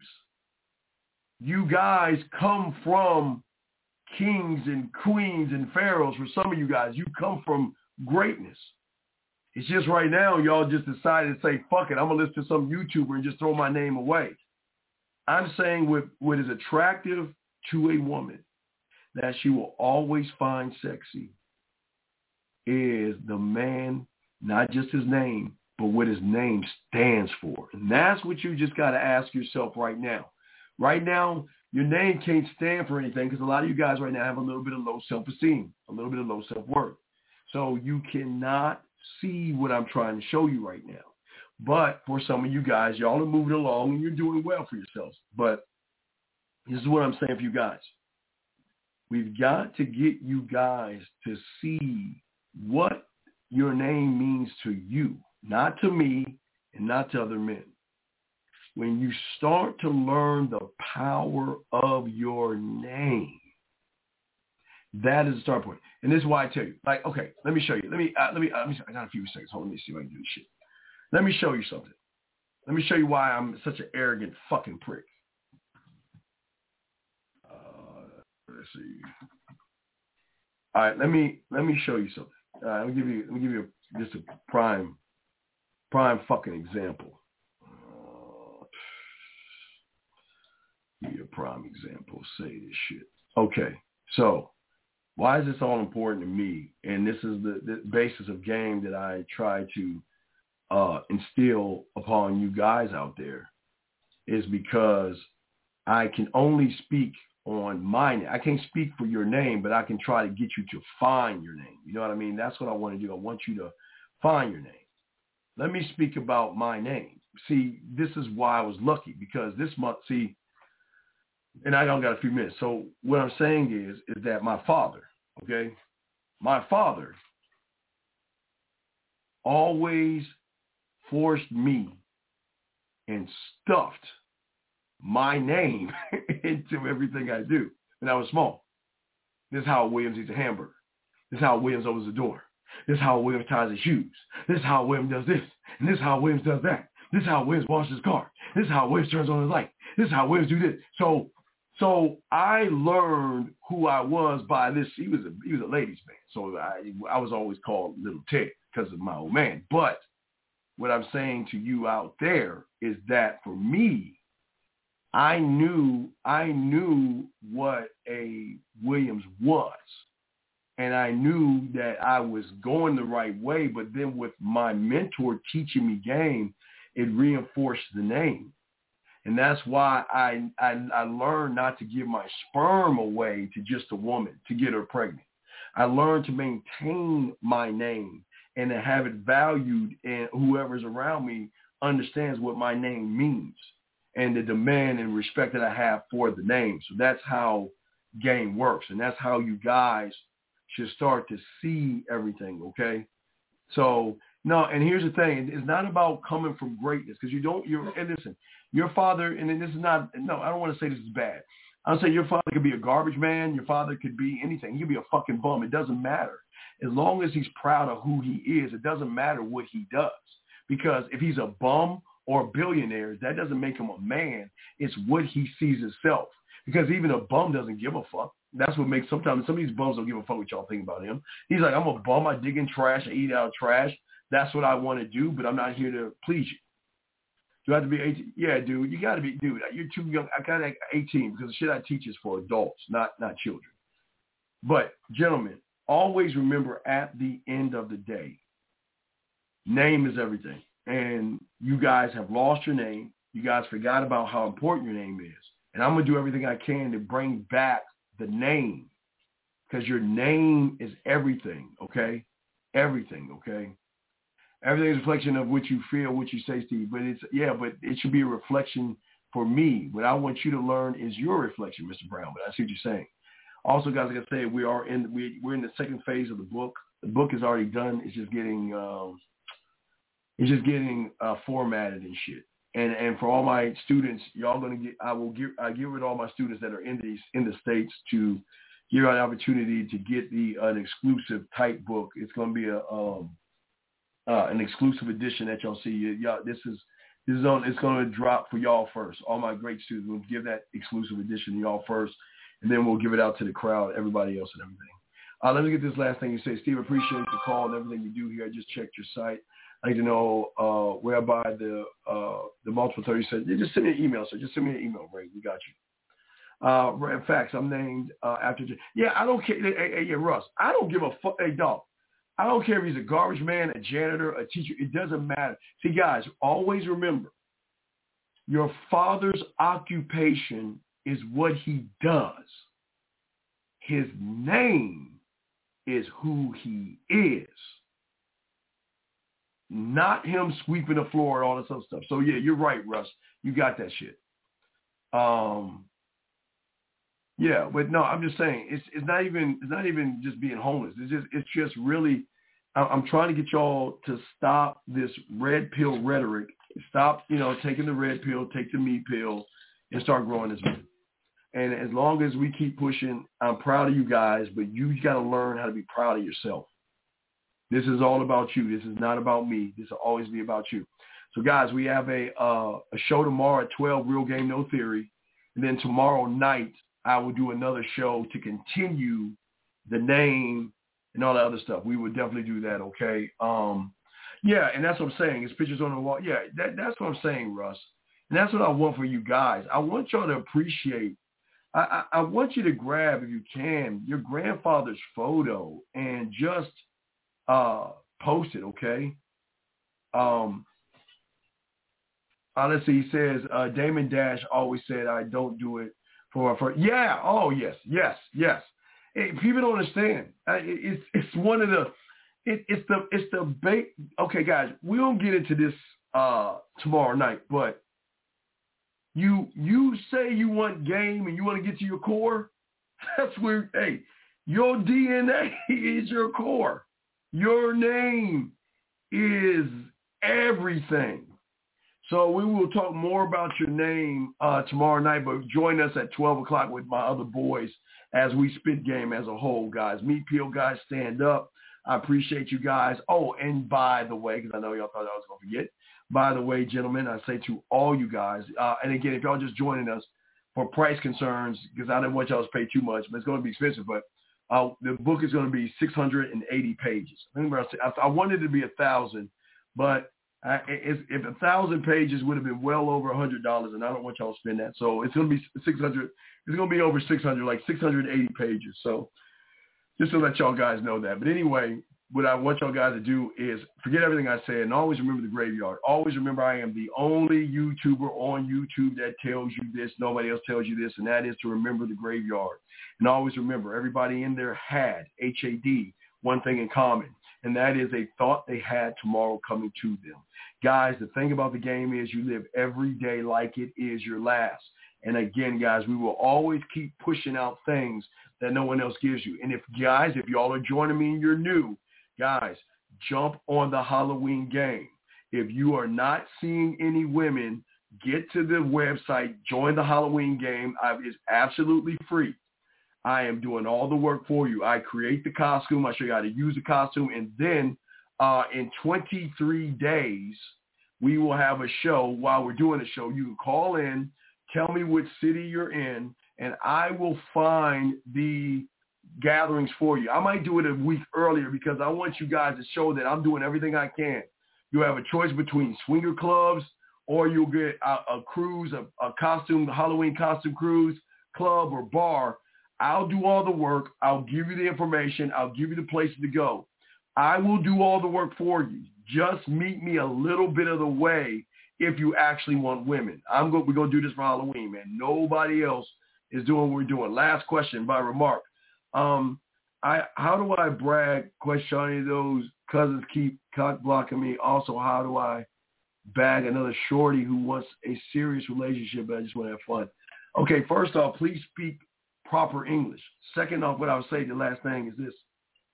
You guys come from kings and queens and pharaohs. For some of you guys, you come from greatness. It's just right now, y'all just decided to say, fuck it, I'm going to listen to some YouTuber and just throw my name away. I'm saying what is attractive to a woman that she will always find sexy is the man, not just his name, but what his name stands for. And that's what you just got to ask yourself right now. Right now, your name can't stand for anything because a lot of you guys right now have a little bit of low self-esteem, a little bit of low self-worth. So you cannot see what I'm trying to show you right now. But for some of you guys, y'all are moving along and you're doing well for yourselves. But this is what I'm saying for you guys. We've got to get you guys to see what your name means to you, not to me and not to other men. When you start to learn the power of your name, that is the start point. And this is why I tell you, like, okay, let me show you. Let me. I got a few seconds. Hold on, let me see if I can do this shit. Let me show you something. Let me show you why I'm such an arrogant fucking prick. Let's see. All right, let me show you something. Let me give you just a prime fucking example. Give you a prime example. Say this shit. Okay, so why is this all important to me? And this is the basis of game that I try to instill upon you guys out there, is because I can only speak on my name. I can't speak for your name, but I can try to get you to find your name. You know what I mean? That's what I want to do. I want you to find your name. Let me speak about my name. See, this is why I was lucky, because this month, see, and I don't got a few minutes. So what I'm saying is that my father, okay, my father always forced me and stuffed my name into everything I do when I was small. This is how Williams eats a hamburger. This is how Williams opens the door. This is how Williams ties his shoes. This is how Williams does this. And this is how Williams does that. This is how Williams washes his car. This is how Williams turns on his light. This is how Williams do this. So I learned who I was by this. He was a ladies' man. So I was always called Little Ted because of my old man. But what I'm saying to you out there is that for me, I knew what a Williams was. And I knew that I was going the right way, but then with my mentor teaching me game, it reinforced the name. And that's why I learned not to give my sperm away to just a woman to get her pregnant. I learned to maintain my name and to have it valued, and whoever's around me understands what my name means and the demand and respect that I have for the name. So that's how game works, and that's how you guys should start to see everything, okay? So, no, and here's the thing. It's not about coming from greatness, because and listen, your father, and this is not, no, I don't want to say this is bad. I'll say your father could be a garbage man. Your father could be anything. He could be a fucking bum. It doesn't matter. As long as he's proud of who he is, it doesn't matter what he does. Because if he's a bum or a billionaire, that doesn't make him a man. It's what he sees himself. Because even a bum doesn't give a fuck. That's what makes sometimes some of these bums don't give a fuck what y'all think about him. He's like, I'm a bum. I dig in trash. I eat out of trash. That's what I want to do, but I'm not here to please you. Do I have to be 18? Yeah, dude, you got to be, dude, you're too young. I got 18 because the shit I teach is for adults, not children. But, gentlemen, always remember at the end of the day, name is everything. And you guys have lost your name. You guys forgot about how important your name is. And I'm going to do everything I can to bring back the name, because your name is everything, okay? Everything, okay? Everything is a reflection of what you feel, what you say, Steve. But but it should be a reflection for me. What I want you to learn is your reflection, Mr. Brown. But I see what you're saying. Also, guys, like I said, we're in the second phase of the book. The book is already done. It's just getting formatted and shit. And for all my students, y'all gonna get. I give it to all my students that are in the States to give out an opportunity to get an exclusive type book. It's gonna be an exclusive edition that y'all see. Y'all, it's gonna drop for y'all first. All my great students will give that exclusive edition to y'all first, and then we'll give it out to the crowd, everybody else, and everything. Let me get this last thing you say, Steve. Appreciate the call and everything you do here. I just checked your site. I'd like to know whereby the multiple 30 said, just send me an email, sir. Just send me an email, Ray. We got you. In fact, I'm named after. Yeah, I don't care. Hey, Russ, I don't give a fuck. Hey, dog, I don't care if he's a garbage man, a janitor, a teacher. It doesn't matter. See, guys, always remember, your father's occupation is what he does. His name is who he is. Not him sweeping the floor and all this other stuff. So yeah, you're right, Russ. You got that shit. Yeah, but no, I'm just saying it's not even just being homeless. It's just really I'm trying to get y'all to stop this red pill rhetoric. Stop, taking the red pill, take the meat pill, and start growing this meat. And as long as we keep pushing, I'm proud of you guys, but you got to learn how to be proud of yourself. This is all about you. This is not about me. This will always be about you. So, guys, we have a show tomorrow at 12, Real Game No Theory. And then tomorrow night, I will do another show to continue the name and all that other stuff. We would definitely do that, okay? Yeah, and that's what I'm saying. It's pictures on the wall. Yeah, that's what I'm saying, Russ. And that's what I want for you guys. I want y'all to appreciate. I want you to grab, if you can, your grandfather's photo and just post it, okay? Let's see, he says, Damon Dash always said, I don't do it for yeah, oh, yes. Hey, people don't understand. It's one of the, it's the bait. Okay, guys, we don't get into this tomorrow night, but you say you want game and you want to get to your core. That's where, hey, your DNA is your core. Your name is everything. So we will talk more about your name tomorrow night, but join us at 12 o'clock with my other boys as we spit game as a whole, guys. Meat Peel, guys, stand up. I appreciate you guys. Oh, and by the way, because I know y'all thought I was going to forget, by the way, gentlemen, I say to all you guys, and again, if y'all just joining us for price concerns, because I didn't want y'all to pay too much, but it's going to be expensive, but the book is going to be 680 pages. I wanted it to be 1,000, but If 1,000 pages would have been well over $100, and I don't want y'all to spend that. So it's going to be 600. It's going to be over 600, like 680 pages. So just to let y'all guys know that. But anyway, what I want y'all guys to do is forget everything I said and always remember the graveyard. Always remember I am the only YouTuber on YouTube that tells you this. Nobody else tells you this, and that is to remember the graveyard. And always remember, everybody in there had, H-A-D, one thing in common, and that is a thought they had tomorrow coming to them. Guys, the thing about the game is you live every day like it is your last. And again, guys, we will always keep pushing out things that no one else gives you. And if y'all are joining me and you're new, guys, jump on the Halloween game. If you are not seeing any women, get to the website, join the Halloween game. It's absolutely free. I am doing all the work for you. I create the costume. I show you how to use the costume. And then in 23 days, we will have a show. While we're doing the show, you can call in, tell me which city you're in, and I will find the gatherings for you. I might do it a week earlier because I want you guys to show that I'm doing everything I can. You have a choice between swinger clubs, or you'll get a cruise, a costume, Halloween costume cruise, club, or bar. I'll do all the work. I'll give you the information. I'll give you the places to go. I will do all the work for you. Just meet me a little bit of the way if you actually want women. We're going to do this for Halloween, man. Nobody else is doing what we're doing. Last question by Remark. How do I brag? Question, those cousins keep cock blocking me. Also, how do I bag another shorty who wants a serious relationship but I just want to have fun? Okay, first off, please speak proper English. Second off, what I would say, the last thing is this.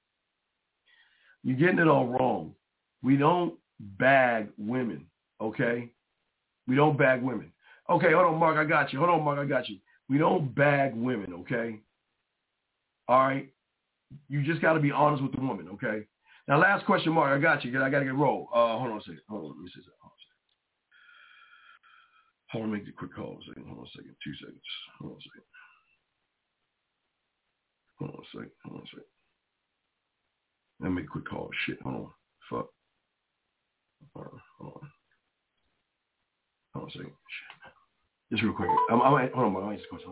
You're getting it all wrong. We don't bag women, okay? We don't bag women. Okay, hold on, Mark, I got you. Hold on, Mark, I got you. We don't bag women, okay? All right? You just got to be honest with the woman, okay? Now, last question, Mark, I got you. I got to get rolled. Hold on a second. Hold on, let me see that. Hold on, make the quick call a second. Hold on a second. 2 seconds. Hold on a second. Hold on a second. Let me make a quick call. Shit, hold on. Fuck. Hold on a second. Shit. Just real quick. Hold on, I might just go something.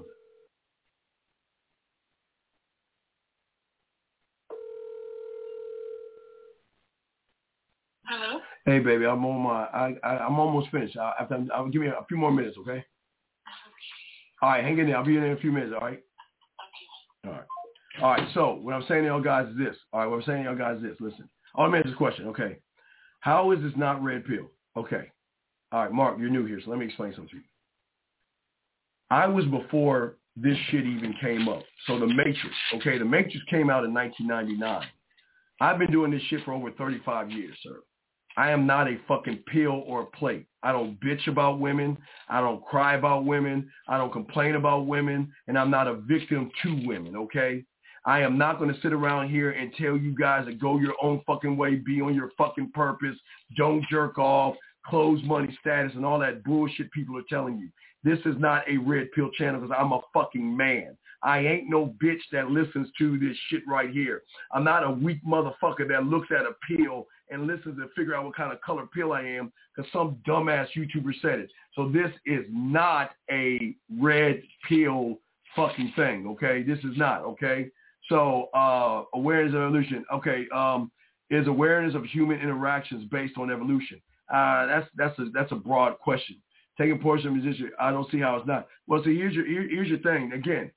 Hello? Hey, baby, I'm almost finished. I'll give me a few more minutes, okay? All right, hang in there. I'll be in a few minutes, all right? Okay. All right, so what I'm saying to y'all guys is this. Listen. I want to answer this question, okay? How is this not red pill? Okay. All right, Mark, you're new here, so let me explain something to you. I was before this shit even came up. So The Matrix, okay? The Matrix came out in 1999. I've been doing this shit for over 35 years, sir. I am not a fucking pill or a plate. I don't bitch about women. I don't cry about women. I don't complain about women. And I'm not a victim to women, okay? I am not going to sit around here and tell you guys to go your own fucking way, be on your fucking purpose, don't jerk off, close money status, and all that bullshit people are telling you. This is not a red pill channel because I'm a fucking man. I ain't no bitch that listens to this shit right here. I'm not a weak motherfucker that looks at a pill and listens to figure out what kind of color pill I am because some dumbass YouTuber said it. So this is not a red pill fucking thing, okay? This is not, okay? So awareness of evolution, okay, is awareness of human interactions based on evolution? That's a broad question. Taking portion of musician, I don't see how it's not. Well, see, here's your thing. Again,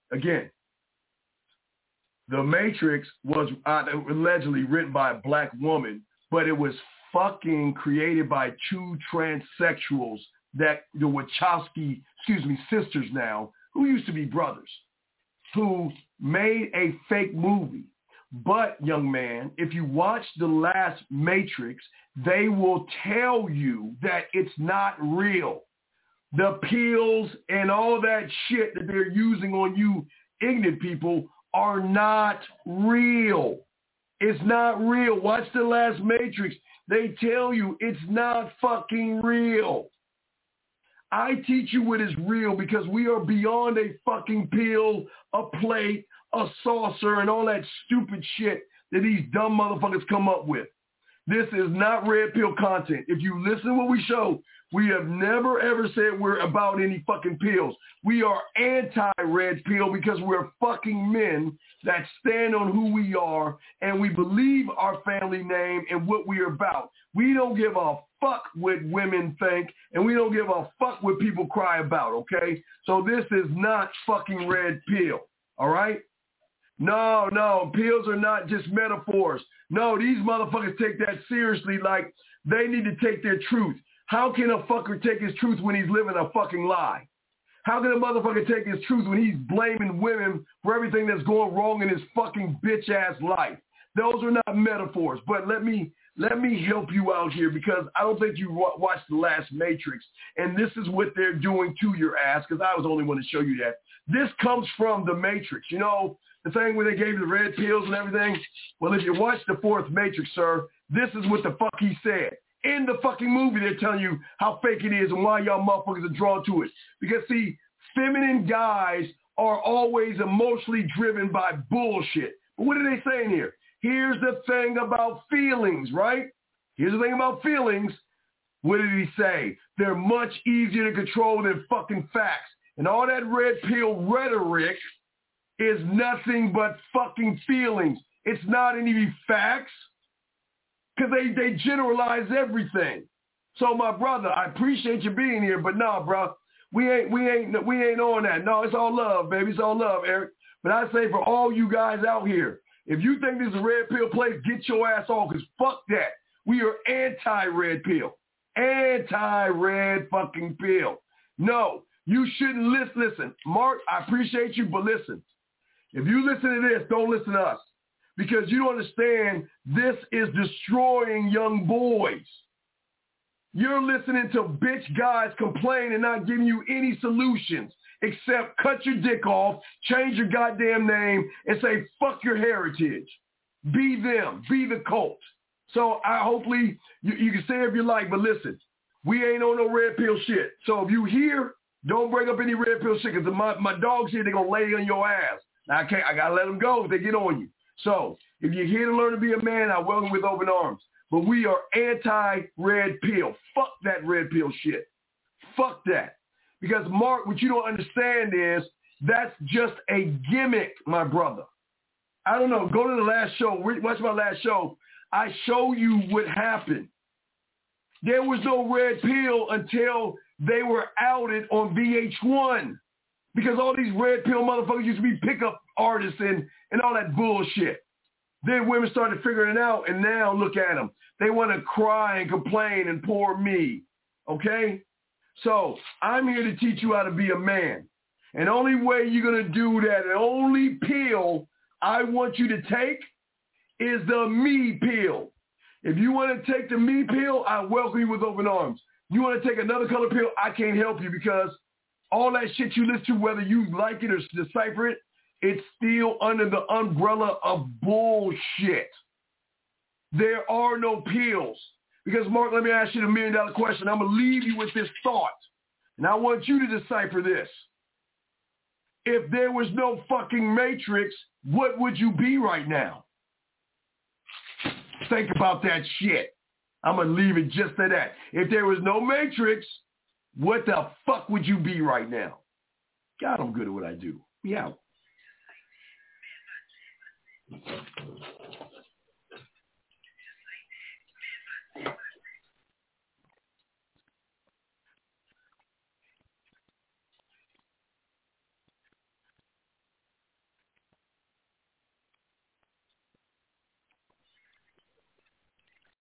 The Matrix was allegedly written by a black woman, but it was fucking created by two transsexuals that the Wachowski, sisters now, who used to be brothers, who made a fake movie. But, young man, if you watch the last Matrix, they will tell you that it's not real. The pills and all that shit that they're using on you ignorant people are not real. It's not real. Watch the last Matrix. They tell you it's not fucking real. I teach you what is real because we are beyond a fucking pill, a plate, a saucer, and all that stupid shit that these dumb motherfuckers come up with. This is not red pill content. If you listen to what we show, we have never, ever said we're about any fucking pills. We are anti-red pill because we're fucking men that stand on who we are and we believe our family name and what we are about. We don't give a fuck what women think, and we don't give a fuck what people cry about, okay? So this is not fucking red pill, all right? No, pills are not just metaphors. No, these motherfuckers take that seriously like they need to take their truth. How can a fucker take his truth when he's living a fucking lie? How can a motherfucker take his truth when he's blaming women for everything that's going wrong in his fucking bitch-ass life? Those are not metaphors, but let me help you out here because I don't think you watched The Last Matrix, and this is what they're doing to your ass because I was the only one to show you that. This comes from The Matrix. You know, the thing where they gave you the red pills and everything? Well, if you watch the fourth Matrix, sir, this is what the fuck he said. In the fucking movie, they're telling you how fake it is and why y'all motherfuckers are drawn to it. Because, see, feminine guys are always emotionally driven by bullshit. But what are they saying here? Here's the thing about feelings, right? Here's the thing about feelings. What did he say? They're much easier to control than fucking facts. And all that red pill rhetoric is nothing but fucking feelings. It's not any facts. Because they generalize everything. So my brother, I appreciate you being here, but nah, bro, we ain't on that. No, it's all love, baby. It's all love, Eric. But I say for all you guys out here, if you think this is a red pill place, get your ass off, because fuck that. We are anti-red pill. Anti-red fucking pill. No, you shouldn't listen. Mark, I appreciate you, but listen. If you listen to this, don't listen to us. Because you don't understand, this is destroying young boys. You're listening to bitch guys complain and not giving you any solutions except cut your dick off, change your goddamn name, and say, fuck your heritage. Be them. Be the cult. So hopefully you can say if you like, but listen, we ain't on no red pill shit. So if you hear, don't bring up any red pill shit because my dogs here, they're going to lay on your ass. Now, I got to let them go if they get on you. So if you're here to learn to be a man, I welcome you with open arms. But we are anti-red pill. Fuck that red pill shit. Fuck that. Because, Mark, what you don't understand is that's just a gimmick, my brother. I don't know. Go to the last show. Watch my last show. I show you what happened. There was no red pill until they were outed on VH1. Because all these red pill motherfuckers used to be pickup artists and all that bullshit. Then women started figuring it out, and now look at them. They want to cry and complain and poor me, okay? So I'm here to teach you how to be a man. And the only way you're going to do that, the only pill I want you to take is the me pill. If you want to take the me pill, I welcome you with open arms. You want to take another color pill, I can't help you because all that shit you listen to, whether you like it or decipher it, it's still under the umbrella of bullshit. There are no pills. Because, Mark, let me ask you the $1 million question. I'm going to leave you with this thought. And I want you to decipher this. If there was no fucking Matrix, what would you be right now? Think about that shit. I'm going to leave it just at that. If there was no Matrix, what the fuck would you be right now? God, I'm good at what I do. Yeah.